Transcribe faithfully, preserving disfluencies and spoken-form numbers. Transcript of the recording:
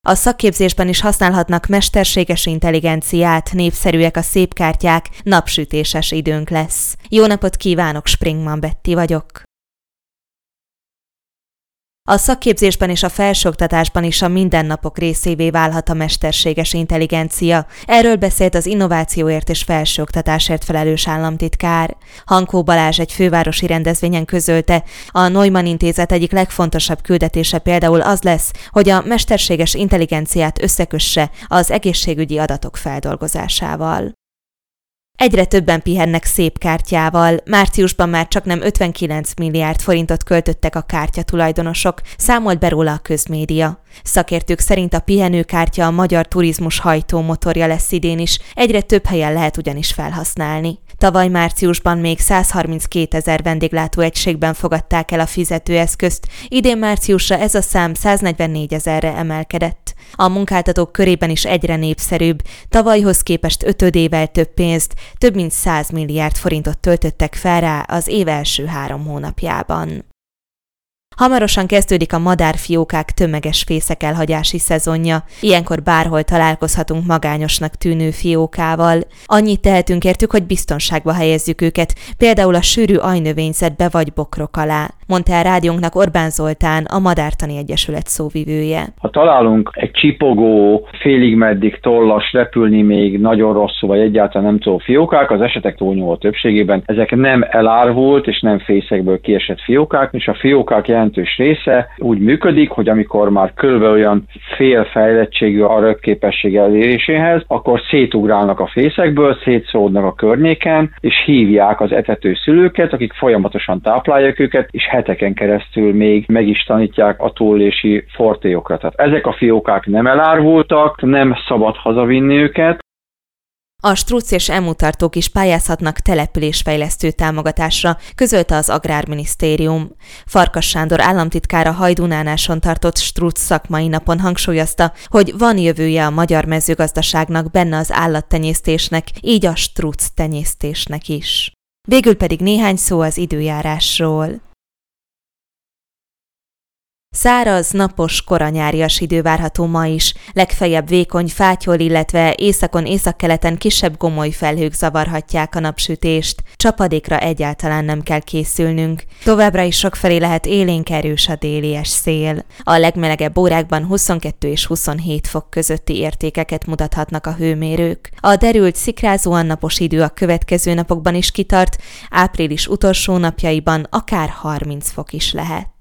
A szakképzésben is használhatnak mesterséges intelligenciát, népszerűek a szép kártyák, napsütéses időnk lesz. Jó napot kívánok, Springman Betty vagyok. A szakképzésben és a felsőoktatásban is a mindennapok részévé válhat a mesterséges intelligencia. Erről beszélt az innovációért és felsőoktatásért felelős államtitkár. Hankó Balázs egy fővárosi rendezvényen közölte, a Neumann Intézet egyik legfontosabb küldetése például az lesz, hogy a mesterséges intelligenciát összekösse az egészségügyi adatok feldolgozásával. Egyre többen pihennek szép kártyával. Márciusban már csaknem ötvenkilenc milliárd forintot költöttek a kártyatulajdonosok, számolt be róla a közmédia. Szakértők szerint a pihenőkártya a magyar turizmus hajtómotorja lesz idén is, egyre több helyen lehet ugyanis felhasználni. Tavaly márciusban még százharminckétezer vendéglátóegységben fogadták el a fizetőeszközt, idén márciusra ez a szám száznegyvennnégyezerre emelkedett. A munkáltatók körében is egyre népszerűbb, tavalyhoz képest ötödével több pénzt, több mint száz milliárd forintot töltöttek fel rá az év első három hónapjában. Hamarosan kezdődik a madárfiókák tömeges fészek elhagyási szezonja. Ilyenkor bárhol találkozhatunk magányosnak tűnő fiókával. Annyit tehetünk értük, hogy biztonságba helyezzük őket, például a sűrű ajnövényzetbe vagy bokrok alá, mondta el rádiónknak Orbán Zoltán, a Madártani Egyesület szóvivője. Ha találunk egy csipogó, félig meddig tollas, repülni még nagyon rosszul, vagy egyáltalán nem tudó fiókák, az esetek túlnyomó többségében ezek nem elárvult és nem fészekből kiesett fiókák, és a fiókák jelentős része úgy működik, hogy amikor már körülbelül olyan fél fejlettségű a röpképesség eléréséhez, akkor szétugrálnak a fészekből, szétszódnak a környéken, és hívják az etető szülőket, akik folyamatosan táplálják őket, és heteken keresztül még meg is tanítják a túlélési fortélyokra. Tehát ezek a fiókák nem elárvultak, nem szabad hazavinni őket. A struc és emutartók is pályázhatnak településfejlesztő támogatásra, közölte az Agrárminisztérium. Farkas Sándor államtitkár a Hajdunánáson tartott struc szakmai napon hangsúlyozta, hogy van jövője a magyar mezőgazdaságnak, benne az állattenyésztésnek, így a struc tenyésztésnek is. Végül pedig néhány szó az időjárásról. Száraz, napos, koranyárias idő várható ma is, legfeljebb vékony fátyol, illetve északon északkeleten kisebb gomoly felhők zavarhatják a napsütést, csapadékra egyáltalán nem kell készülnünk. Továbbra is sokfelé lehet élénk erős a délies szél. A legmelegebb órákban huszonkettő és huszonhét fok közötti értékeket mutathatnak a hőmérők. A derült, szikrázóan napos idő a következő napokban is kitart, április utolsó napjaiban akár harminc fok is lehet.